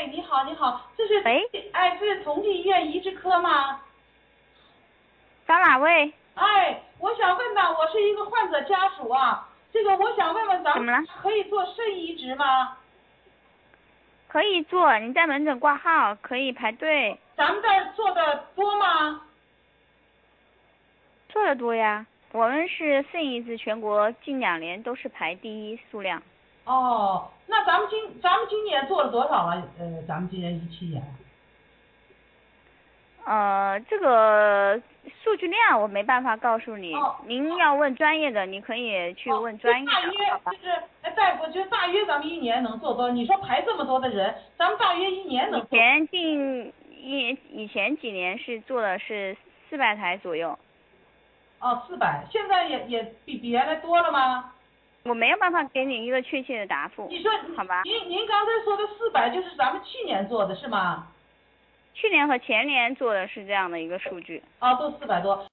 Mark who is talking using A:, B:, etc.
A: 哎，你好，你好，这是
B: 喂，
A: 哎，这是同济医院移植科吗？
B: 找哪位？
A: 哎，我想问呐，我是一个患者家属啊，这个我想问问咱们
B: 怎么了？
A: 可以做肾移植吗？
B: 可以做，你在门诊挂号，可以排队，
A: 咱们这儿做的多吗？
B: 做的多呀。我们是肾移植全国近2年都是排第一数量。
A: 哦，那咱们今年做了多少了？咱们今年17年。
B: 这个数据量我没办法告诉你，
A: 哦
B: 您要问专业的，你可以去
A: 哦，
B: 问
A: 就
B: 专业的，
A: 大约
B: 好吧？
A: 就是哎，大夫，就大约咱们一年能做多少？你说排这么多的人，咱们大约一年能做？
B: 以前几年是做的是400台左右。
A: 哦，400，现在也比原来多了吗？
B: 我没有办法给你一个确切的答复，
A: 你说
B: 好吧？
A: 您刚才说的400就是咱们去年做的是吗？
B: 去年和前年做的是这样的一个数据。
A: 啊，都400多。